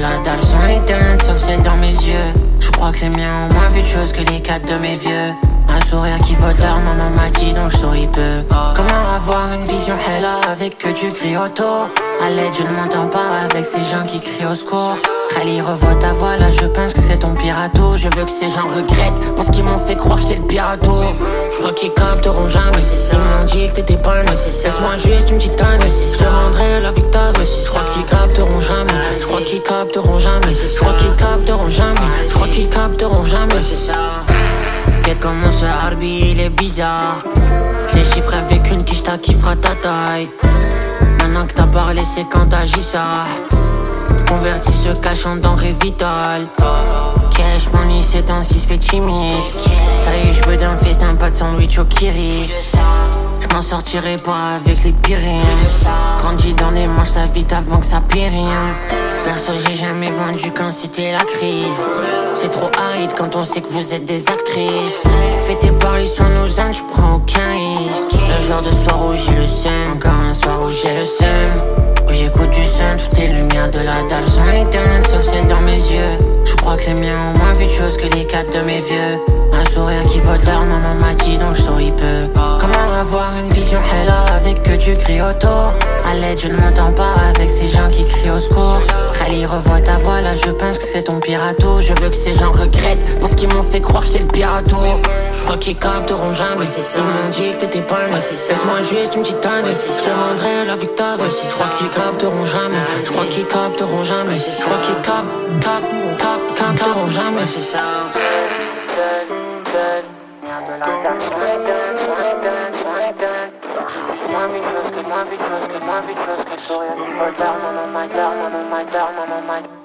la dalle sont éteintes, sauf celle dans mes yeux. Je crois que les miens ont moins vu de choses que les 4 de mes vieux. Un sourire qui vole d'heure, maman m'a dit donc je souris peu. Comment avoir une vision hella avec que tu cries auto? À l'aide je ne m'entends pas avec ces gens qui crient au secours. Allez revois ta voix là, je pense que c'est ton pire atout. Je veux que ces gens regrettent parce qu'ils m'ont fait croire que c'est le pire atout. Je crois qu'ils capteront jamais, ils m'ont dit que t'étais pas né. Laisse-moi juste une petite année, je te rendrai la victoire. Je crois qu'ils capteront jamais, je crois qu'ils capteront jamais, je crois qu'ils capteront jamais, je crois qu'ils capteront jamais. Regarde comment ce Harbi il est bizarre. Je les chiffre avec une quicheta qui fera ta taille. Maintenant que t'as parlé c'est quand t'agis ça. Converti se cache en denrée vitale. Cash money ces temps-ci se fait timide. Ça y est j'veux d'un festin, pas de sandwich au kiri. J'm'en sortirai pas avec les pyrines. Grandi dans les manches ça vite avant que ça périme. Perso j'ai jamais vendu quand c'était la crise. C'est trop aride quand on sait que vous êtes des actrices. Fais tes paris sur nos ânes, j'prends aucun risque. Le genre de soir où j'ai le seum, encore un soir où j'ai le seum. Où j'écoute du son, toutes les lumières de la dalle sont éteintes, sauf celles dans mes yeux. Je crois que les miens ont moins vu de choses que les 4 de mes vieux. Un sourire qui vole d'heure, maman m'a dit donc je souris peu. Comment avoir une vision hella avec que tu cries autour? À l'aide je ne m'entends pas avec ces gens qui crient au secours. Allez revois ta voix là, je pense que c'est ton pire atout. Je veux que ces gens regrettent parce qu'ils m'ont fait croire que c'est le pire atout. Je crois qu'ils capteront jamais, ils m'ont dit que t'étais pas né. Laisse-moi juste une petite année, je te rendrai la victoire. Je crois qu'ils capteront jamais, je crois qu'ils capteront jamais, je crois qu'ils capteront jamais. Moins vite chose que sourire qui vole d'heure, maman my